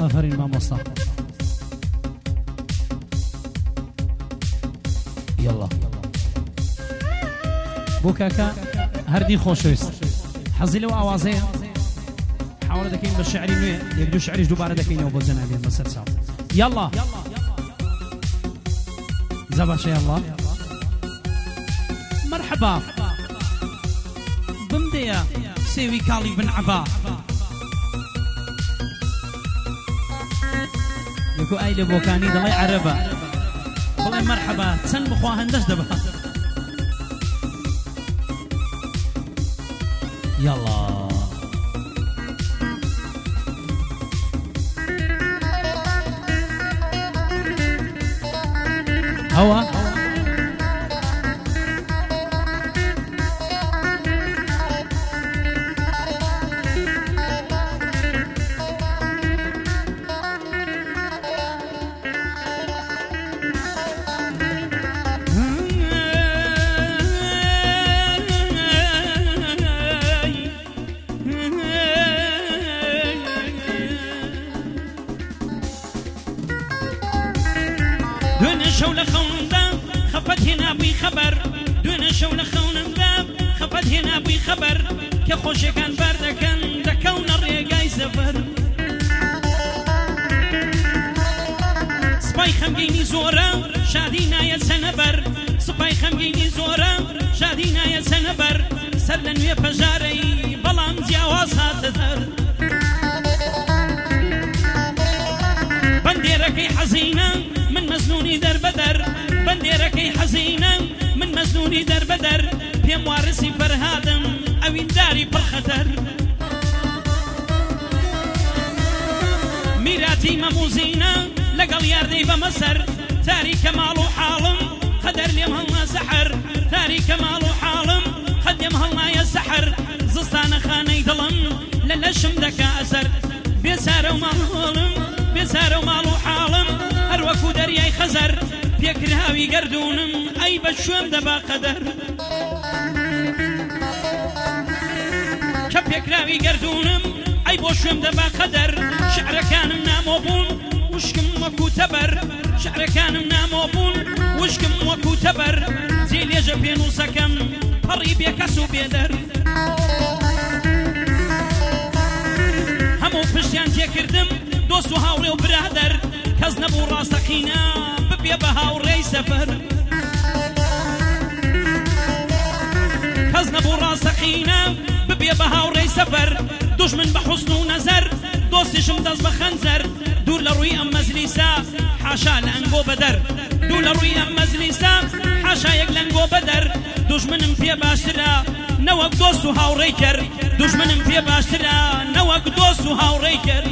آفرین مامۆستا يلا بۆ کاکە هەردی خۆشەویست حەزی لەو ئاوازەیە حاوڵە دەکەین بە شعری نوێ یەک دوو شعریش دووبارە دەکەینەوە بۆ جەنابێت بەسەر چاو يلا زباشە يلا مرحبا بمدەیە سێوی کاڵی بن عەبا یەکۆ ئای لە بۆکانی دەڵێ عەرەبە بڵێ مرحبا چەند بخوا هەندەش دەبە يلا هوا شولة خوندا خفت هنا بي خبر دون شولة خوندا خفت هنا بي خبر كخوش كان برد كان دكون الريقاي زفر سباي خمجيني زورا شادينا يا سنبر سباي خمجيني زورا شادينا يا سنبر سرلن ويا فجاري بلام زياوازها تذر بنديركي حزينة من مزنوني در بدر بنديركي حزينة من مزنوني در بدر بيم وارسي فرهادم اوين داري بالخطر ميراتي مموزينة لقل ياردي بمصر تاريك مالو حالم قدر ليم هلنا سحر تاريك مالو حالم قد يم هلنا يا سحر زستان خاني ظلم للشم دكا أسر بيسار ومالهم بيسار ومالو حالم هروكو درياي خزر بيكرهاوي قردونم أي بشوم دبا قدر كبيكراوي قردونم أي بشوم دبا قدر شعر كان ناموبون وشكم وكو تبر شعر كان ناموبون وشكم وكو تبر زيل يجبين وسكن قريب يكسو بيدر همو پشتیان تێکردم دۆست و هاوڕێ و برادەر کەس نەبوو ڕاستەقینە ببێ بە هاوڕێی سەفەر کەس نەبوو ڕاستەقینە ببێ بە هاوڕێی سەفەر دوژمن بە حوسن و نەزەر دۆستیشم دەست بە خەنجەر دوور لە ڕووی ئەم مەجلیسە حاشا لە ئەنگۆ بەدەر دوور لە ڕووی ئەم مەجلیسە حاشا یەک لەنگۆ بەدەر دوژمنم پێ باشترە نەوەک دۆست و هاوڕێی کرد دوژمنم پێ باشترە نەوەک دۆست و هاوڕێی کرد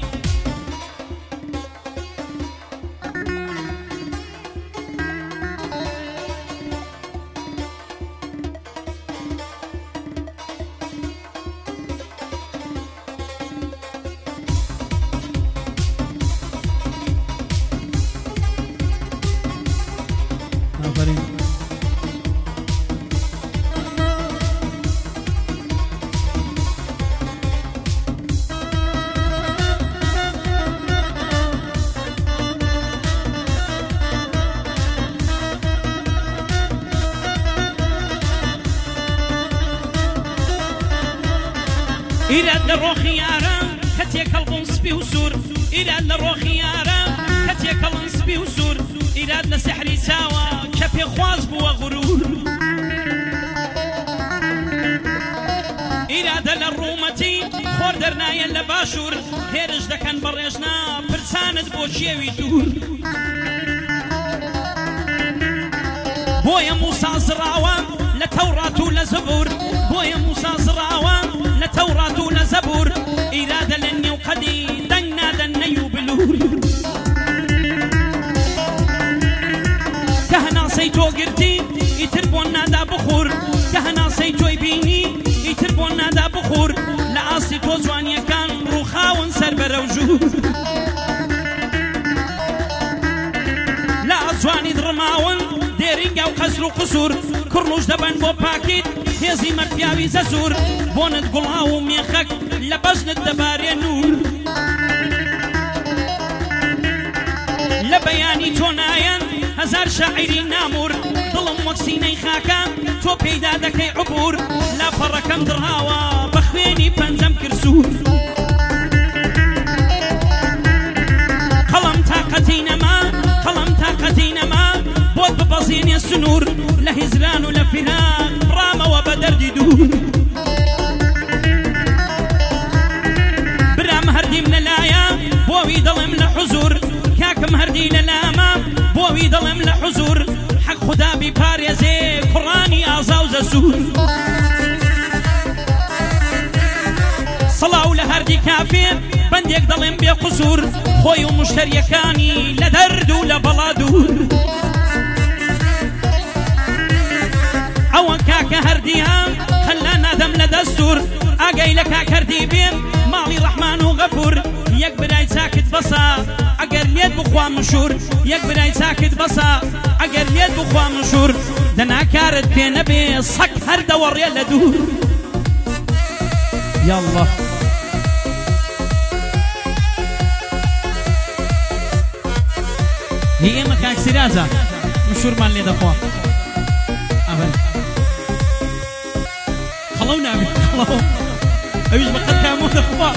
إيراد للروخيارة كتيك الغنصبي وسور إيراد للروخيارة كتيك الغنصبي وسور إيراد لسحري ساوى كفي خوازب وغرور إيراد للرومتي خور درنايا لباشور هيرج دكان بريشنا برساند بوشيوي دور بويا موسى زراوة لتوراة لزبور بويا موسى زراوة لتوراة لزبور إرادة لني وقدي دنا دني وبلور كهنا سيتو قرتي يتربون نادا بخور كهنا سيتو يبيني يتربون نادا بخور لعاصي توزوانيا كان روخاون سربر وجور لا أزواني درماون ديرينجا وقصر وقصور كرنوش دبن بو باكيت هزي مرفياوي ززور بونت قلها وميخك لبجن الدباري نور هزار شاعری نامور دڵم وەک سینەی خاکە تۆ پەیدا دەکەی عبور لا پەڕەکەم دڕاوە بە خوێنی پەنجەم کرسوور قەڵەم تاقەتی نەما قەڵەم تاقەتی نەما بۆت ببەزێنێ سنوور لە هیزران و لە فیراق ڕامەوە بە دەردی دوور برام هەردیم لەلایە بۆوی دڵم لە حوزور کاکم هەردی لەلامە بۆوی دڵم لە حوزور حەق خودا بیپارێزێ کوڕانی ئازا و زەسوور سەڵاو لە هەردی کافێ بەندێک دەڵێم بێ قوسوور خۆی و مشتەریەکانی لە دەرد و لە بەڵا دوور ئەوە کاکە هەردیە خەلا نادەم لە دەستور ئاگەی لە کاک هەردی بێن ماڵی ڕەحمان و غەفور یەک برای چاکت بەسە ئەگەر لێت بخوا مشور یەک برای چاکت بەسە ئەگەر لێت بخوا مشور دەناکارت پێ نەبێ سەگ هەر دەوەڕێ لە دوور یاڵڵا هی ئێمە کاک سیرازە مشورمان لێ دەخوا خەڵەو نابێت خەڵەو ئەویش بە قەت کامۆ دەخوا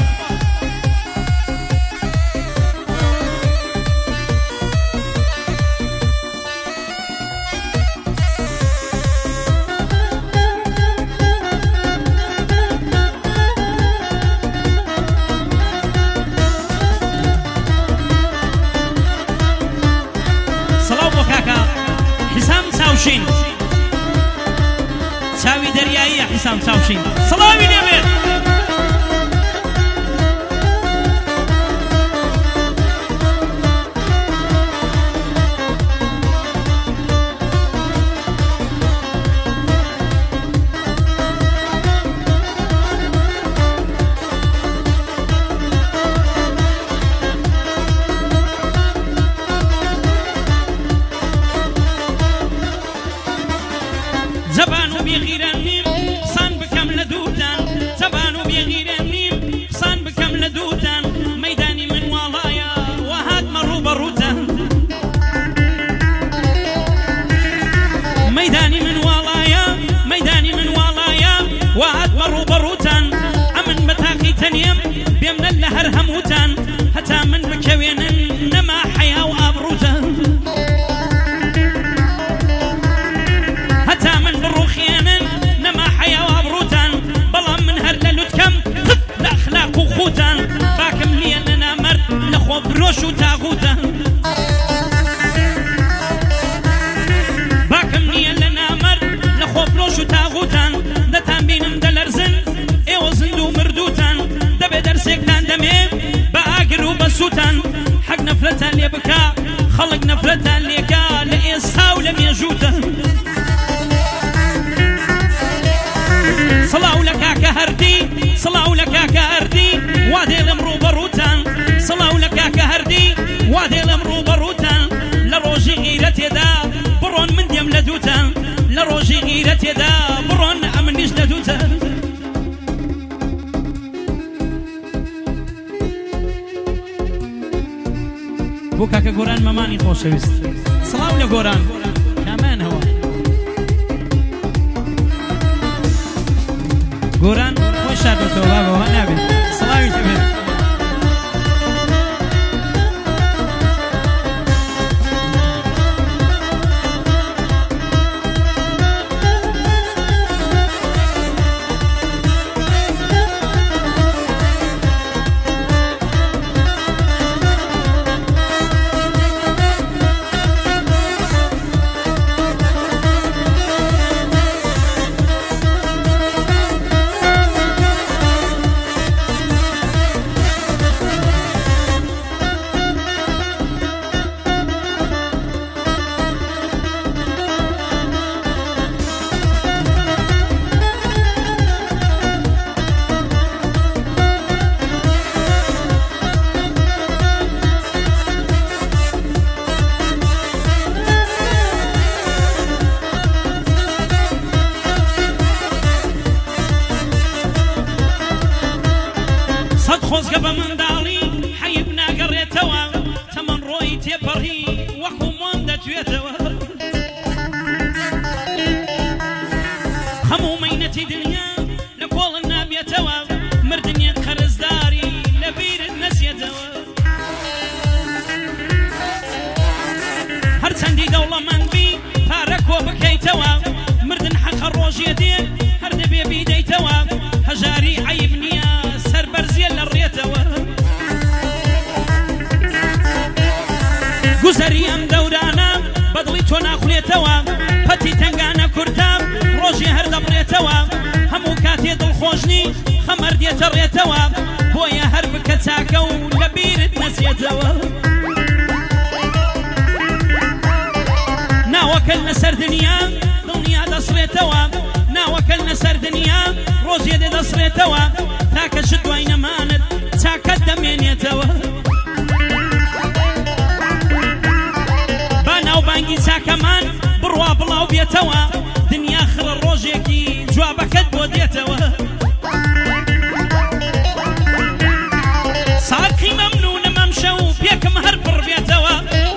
چاوشین چاوی دەریاییە حیسام چاوشین سەڵاوی لێبێت زبان و بێغیرە نیم قسان بکەم لە دووتان زبان و بێغیرە نیم قسان بکەم لە دووتان مەیدانی من واڵایە و هاتمە ڕوو بە ڕووتان مەیدانی من واڵایە مەیدانی من واڵایە و هاتمە ڕوو بە ڕووتان ئەمن بە تاقی تەنێم بێمنە لە هەر هەمووتان هەتا من بکەوێنن نەما حەیا و ئابڕووتان باكم لي أننا مرد لخوف روش وتاغوتا باكم لي أننا مرد لخوف روش وتاغوتا دتان بينم دلرزن ايو زندو مردوتا دبي درسك تان دمي باقر وبسوتا حق نفرتا اللي بكا خلق نفرتا اللي كا لإيسا ولم يجوتا صلاو لك كهردي صلاو لك كهردي وادي الامرو بروتان صلاو لك كهردي وادي الامرو بروتان لروجي غيرت يدا برون من ديم لدوتان لروجي غيرت يدا برون امنيش لدوتان بۆ کاکە گۆران مەمانی خۆشەویست سڵاو لە گۆران کامان هەوە گۆران خۆی شاردەتەوە بابەوە نابێت سڵاوی تێبێت خۆزگە بە منداڵی حەیب ناگەڕێتەوە تەمەن ڕۆی تێپەڕی وەکو مۆن دەتوێتەوە دەبڕێتەوە پەتی تنگانە کورتام ڕۆژی هەر دەبڕێتەوە هەموو کاتێ دڵخۆشنی خەمەر دێتە ڕێتەوە بۆیە هەر بکە چاکە و لە بیرت نەچێتەوە ناوەکەن لەسەر دنیا دڵنیا دەسڕێتەوە ناوەکەن لەسەر دنیا ڕۆژێ دێ دەسڕێتەوە تاکە شت دوای نەمانت چاکەت دەمێنێتەوە با ناوبانگی چاکەمان بڕوا بڵاو بێتەوە دنیا خڕە ڕۆژێکی جوابەکەت بۆ دێتەوە ساقی مەمنونم ئەم شەو پێکم هەر پڕ بێتەوە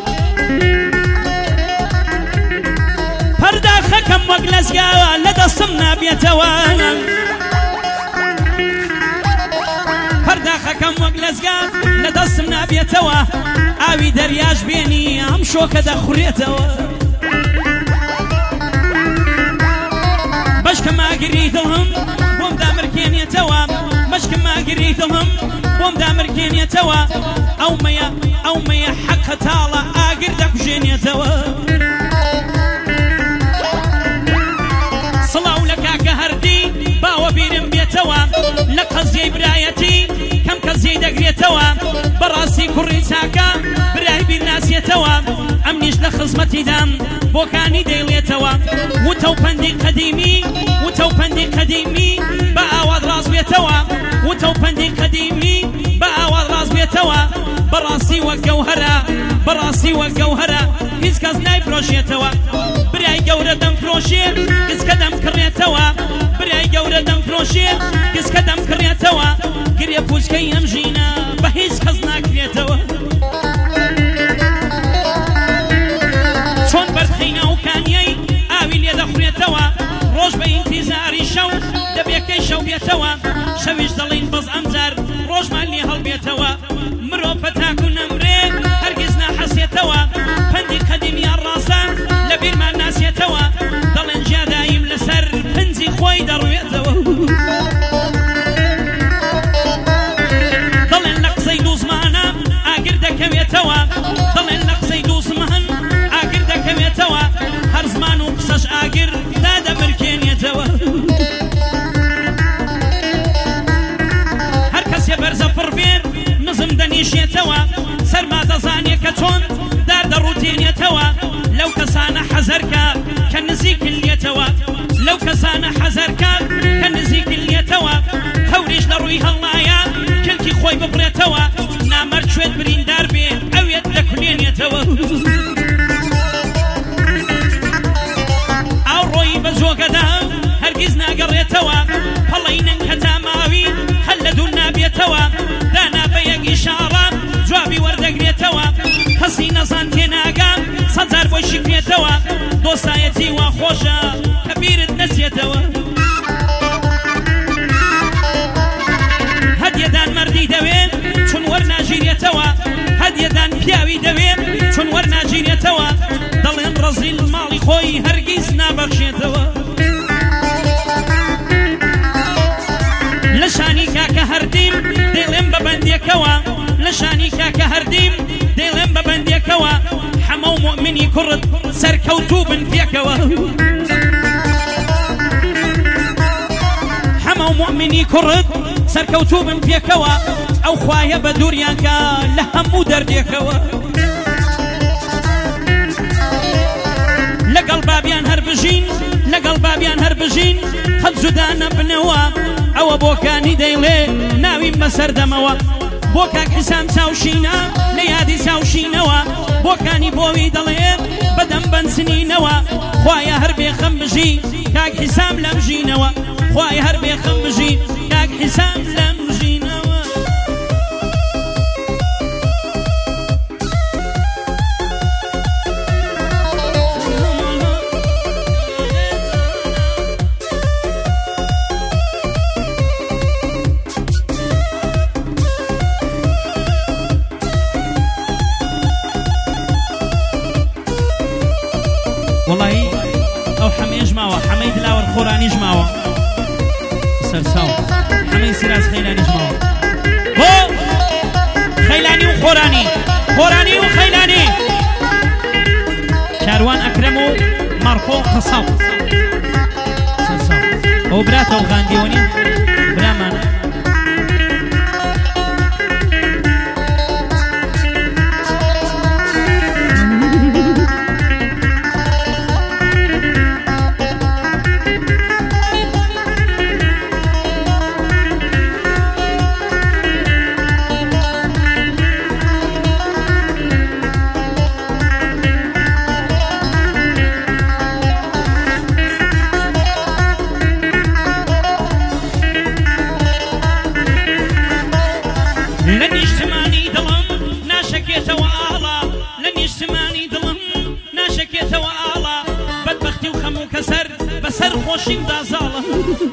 پەرداخەکەم وەک لەزگاوە لە دەستم نابێتەوە پەرداخەکەم وەک لەزگا لە دەستم نابێتەوە ئاوی دەریاش بێنی ئەم شۆکە دەخورێتەوە بەشکە ماگری دڵم بۆم دامرکێنێتەوە بەشکە ماگری دڵم بۆم دامرکێنێتەوە ئەو مەیە حەقە تاڵە ئاگر دەکوژێنێتەوە سڵاو لە کاکە هەردی باوە بیرم بێتەوە لە قەزیەی برایەتی کەم کەزیەی دەگرێتەوە بەڕاستی کوڕی چاکە برای بیر ناسێتەوە ئەم نیش لە خزمەتیدام بۆکانی دەیڵێتەوە وتە و پەندی قەدیمی وتە و پەندی قەدیمی بە ئاوات ڕاست بێتەوە وتە و پەندی قەدیمی بە ئاوات ڕاست بێتەوە بەڕاستی وەک گەوهەرە بەڕاستی وەک گەوهەرە هیچ کەس نایفرۆشێتەوە برای گەورە دەمفرۆشێ کەسکە دەمکڕێتەوە برای گەورە دەمفرۆشێ کەسکە دەمکڕێتەوە گرێ پوچکەی ئەم ژینە بە هیچ کەس ناکرێتەوە چۆن بەرخینە و کانیەی ئاوی لێ دەخورێتەوە ڕۆژ بە ئینتیزاری شەو دەبێکەی شەو بێتەوە شەویش دەڵین بەس ئەمجار ڕۆژمان لێ هەڵبێتەوە مرۆڤ پەتاک و نەمرێ هەرگیز ناحەسێتەوە پەندی قەدیمیان ڕاستە لە بیرمان ناسێتەوە دەڵێن جیادایم لەسەر پنجی خۆی دەڕوێتەوە دەڵێن لە قسەی دوو زمانە ئاگر دەکەوێتەوە دەڵێن لە قسەی دوو زمان ئاگر دەکەوێتەوە هەر زمان و قسەش ئاگر دادەمرکێنێتەوە هەر کەسێ بەرزە پڕ بێت نزم دەنیشێتەوە سەرما دەزانێ کە چۆن دار دەڕوتێنێتەوە لەو کەسانە حەزەرکە کە نزیکن لێتەوە لەو کەسانە حەزەرکە کە نزیکن لێتەوە هەوریش لە ڕووی هەڵمایە کلکی خۆی ببڕێتەوە نامەرد شوێت بریندار بێ ئەوێت دەکولێنێتەوە ئاو ڕۆیی بە جۆگەدا هەرگیز ناگەڕێتەوە پەڵەی نەنگ هەتا ماوی هەل لە دوو نابێتەوە دانا بە یەک ئیشارە جوابی وەردەگرێتەوە کەسی نەزان تێناگام سەجار بۆی شکرێتەوە دۆستایەتی وا خۆشە کە بیرت نەچێتەوە هەدیەدان مەردی دەوێت چون وەرناژیرێتەوە هەدیەدان پیاوی دەوێت چون وەرناژیرێتەوە دەڵێن ڕەزیل ماڵی خۆی هەرگیز نابەخشێتەوە لە شانی کاکە هەردیم دەیڵێم بە بەندێکەوە لە شانی کاکە هەردیم دەیڵێم بە بەندێکەوە حەمە و مؤمنی کوڕت سەرکەوتوو بن پێکەوە حەمە و مؤمنی کوڕت سەرکەوتوو بن پێکەوە ئەو خوایە بە دووریانکە لە هەموو دەردێکەوە لەگەڵ بابیان هەر بژین لەگەڵ بابیان هەر بژین قەت جودا نەبنەوە ئەوە بۆکانی دەیڵێ ناویم بەسەر دەمەوە بۆ کاک حیسام چاوشینە لە یادی چاوشینەوە بۆکانی بۆوی دەڵێ بەدەم بەنسنینەوە خوایە هەر بێخەم بژی کاک حیسام لەم ژینەوە خوایە هەر بێخەم بژی کاک حیسام لەم ژینەوە والله ئەو حەمەیەش ماوە حەمەی دلاوەر خۆرانیش ماوە سەرساو حەمەی سیراز خەیلانیش ماوە بۆ خەیلانی و خۆرانی خۆرانی و خەیلانی کاروان ئەکرەم و مارکۆ قەساو سەرساو ئەو براتەوە غاندیوەنی برامانە بەسەر خۆشیم دازاڵە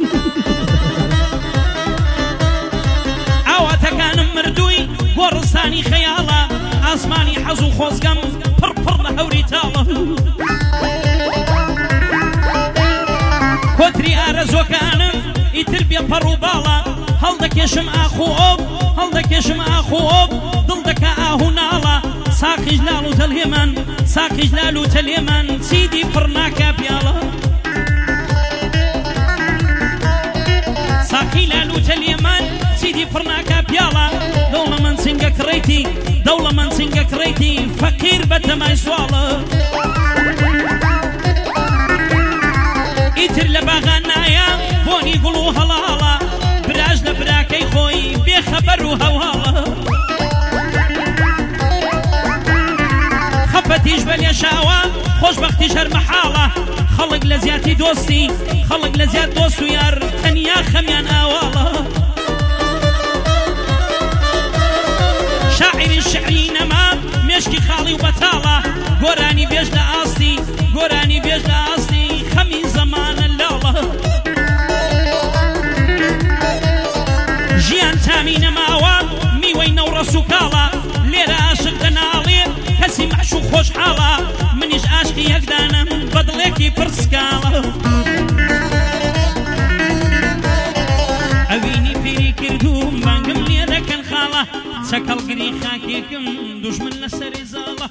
ئاواتەکانم مردووی گۆڕستانی خەیاڵە ئاسمانی حەز و خۆزگەم پڕپڕ لە هەوری تاڵە کۆتری ئارەزۆکانم ئیتر بێ پەڕ و باڵە هەڵدەکێشم ئاخ و ئۆب هەڵدەکێشم ئاخ و ئۆب دڵ دەکا ئاهو ناڵە ساقیش لال و تەلهێمان ساقیش لال و تەلێمان چیدی پڕ ناکا پیاڵە ساقی لال و تەلێمان چیدی پڕ ناکا پیاڵە دەوڵە من چنگە کڕیتی دەوڵە من چنگە کڕیتی فەقیر بە تەمای سواڵە ئیتر لە باغان نایە بۆنی گوڵ و هەڵاڵە براژ لە براکەی خۆی بێخەبەر و هەواڵە خەفەتیش بە لێشاوە خۆشبەختیش هەر مەحاڵە خەڵک لە زیاتی دۆستی خەڵک لە زیات دۆست و یار تەنیا خەمیان ئاواڵە شاعری شعری نەما مێشکی خاڵی و بەتاڵە گۆرانی بێژ لە ئاستی گۆرانی بێژ لە ئاستی خەمی زەمانە لاڵە ژیان تامی نەماوە میوەی نەوڕەس و کاڵە لێرە عاشق دەناڵێ کەسی مەعشوق خۆشحاڵە منیش عاشقی یەکدانم بەدڵێکی پرسکاڵە ئەوینی پیری کردوم بانگم لێ دەکەن خاڵە چەکەڵگری خاکێکم دوژمن لەسەری زاڵە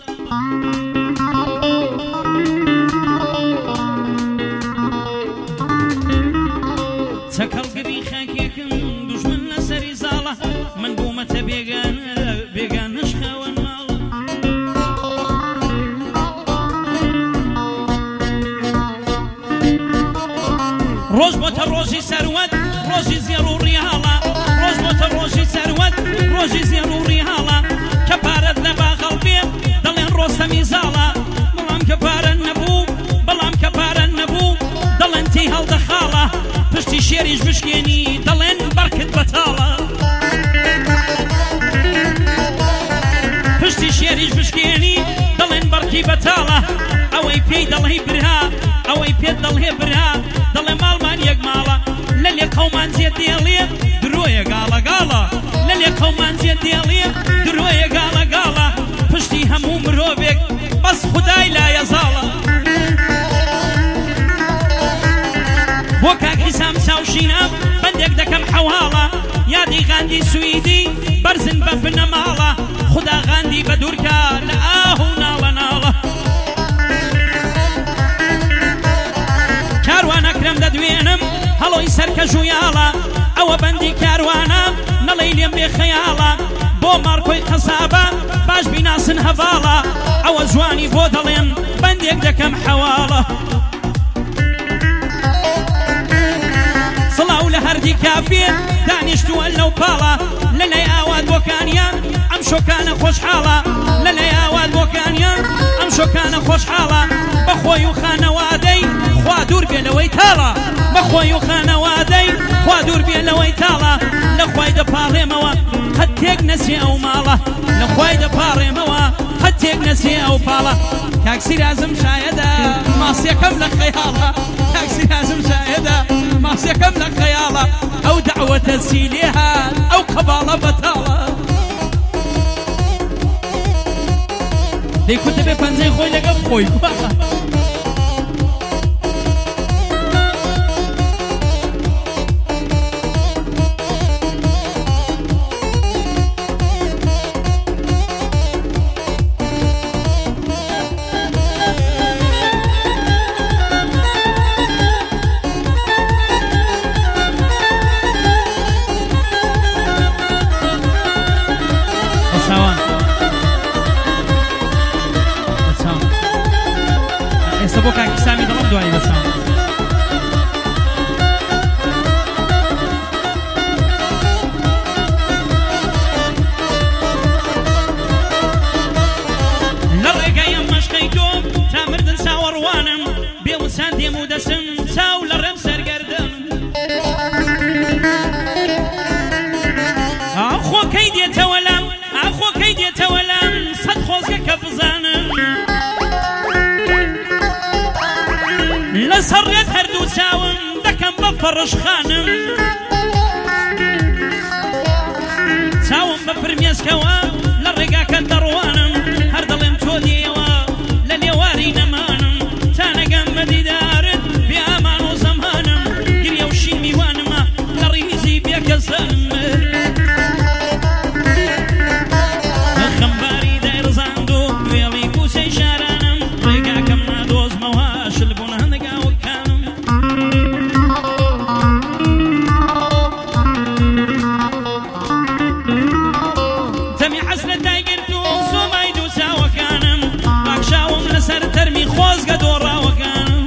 چەکەڵگری خاکێکم دوژمن لەسەری زاڵە من بوومەتە بێگانەش خاوەن ماڵە ڕۆژ بۆتە ڕۆژی سەروەت ڕۆژی زێڕ و ڕیهاڵە ڕۆژ بۆتە ڕۆژی سەروەت ڕۆژی زێڕ و ڕیهاڵە کە پارەت لە باغەڵ بێ دەڵێن ڕۆستەمی زاڵە بەڵام کە پارە نەبوو بەڵام کە پارە نەبوو دەڵێن تی هەڵدەخاڵە پشتی شێریش بشکێنی دەڵێن بەرکت بەتاڵە پشتی شێریش بشکێنی دەڵێن بەرکی بەتاڵە ئەوەی پێی دەڵێ برها ئەوەی پێت دەڵێ برها دەڵێ ماڵمان یەک ماڵە لە لێ قەومان زیێت دێڵێ درۆیە گاڵە گاڵە لە لێ قەومان زیێت دێڵێ درۆیە گاڵە گاڵە پشتی هەموو مرۆڤێک بەس خودای لایە زاڵە بۆ کاکی سام چاوشینە بەندێک دەکەم حەواڵە یادی غاندی سویدی بەرزن بە بنەماڵە خدا غاندی بە دوورکە لە ئاهو ناڵە ناڵە کاروانەکرم دەدوێنم هەڵۆی سەرکەژ و یاڵە ئەوە بەندی کاروانە نەڵەی لێم بێ خەیاڵە بۆ مارکۆی قەسابە باش بیناسن هەڤاڵە ئەوە جوانی بۆ دەڵێن بەندێک دەکەم حەواڵە سڵاو لە هەردی کافێ دانیشتووە لەو پاڵە لەلای ئاوات بۆکانیان ئەم شۆکانە خۆشحاڵە لەلای ئاوات بۆکانیان ئەم شۆکانە خۆشحاڵە بەخۆی و خانەوادەی خوا دوور بێ لەوەی تاڵە بەخۆی و خانەوادەی خوا دوور بێ لەوەی تاڵە لە خوای دەپاڕێمەوە قەت تێک نەچێ ئەو ماڵە لە خوای دەپاڕێمەوە قەت تێک نەچێ ئەو پاڵە کاکسی رازم شایەدە ماسیەکەم لە خەیاڵە کاکسی رازم شایەدە ماسیەکەم لە خەیاڵە ئەو دەعوەتە سیلێ هات ئەو قەباڵە بەتاڵە دەیکوت دەبێ پەنجەی خۆی لەگەڵ خۆی بۆ کاکی سامی دەڵم دوایی بەسام لە ڕێگای ئەم مەشقەی تۆم تا مردن چاوەڕوانم بێوسان دێم و دەسم چاو لە ڕێم سەرگەردم ئاخۆکەی دێتەوە لەم ئاخۆکەی دێتەوە لەم سەد خۆزگە کە بزانم لەسەر ڕێت هەردوو چاوم دەکەم بە فەڕشخانم چاوم بە فرمێسکەوە لە ڕێگاکە دەڕوانم هەر دەڵێم تۆ دێوە لە نێواری نەمانم تا نەگەم بە دیدارت بێ ئامان و زەمانم گریە و شین میوانمە لە ڕیزی بێکەسانم خەمباری دایڕزاند و وێڵی کوسەی شارانم ڕێگاکەم نادۆزمەوە شل بوون هەندگاوەکانم دەمی حەسرەت دایگرت و سۆمای دوو چاوەکانم ڕاکشاوم لەسەر تەرمی خۆزگە دۆڕاوەکانم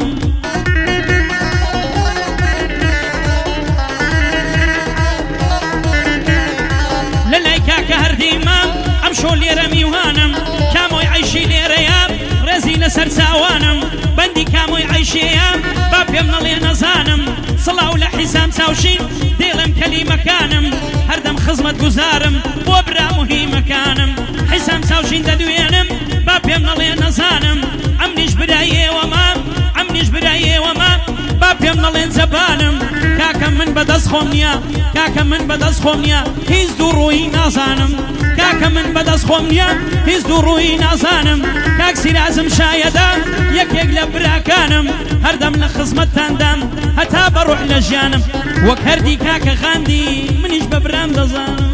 لە لای کاکە هەردیمە ئەم شۆ لێرە میوانم کامۆی عەیشی لێرەیە ڕێزی لەسەر چاوانم بەندی کامۆی عەیشەیە با پێم نەڵێ نەزانم سڵاو لە حیسام چاوشین دێڵم کەلیمەکانم هەردەم خزمەت گوزارم بۆ برا موهیمەکانم حیسام چاوشین دەدوێنم با پێم نەڵێ نەزانم ئەمنیش برای ئێوەمە ئەمنیش برای ئێوەمە با پێم نەڵێن زەبانم کاکە من بەدەست خۆم نییە کاکە من بەدەست خۆم نییە هیچ دوو ڕووی نازانم کاکە من بەدەست خۆم نییە هیچ دوو ڕووی نازانم کاک سیرازم شایەدا یەکێک لە براکانم هەردەم لە خزمەتتاندام هەتا بە ڕوح لە ژیانم وەک هەردی کاکە خاندی منیش بە برام دەزانم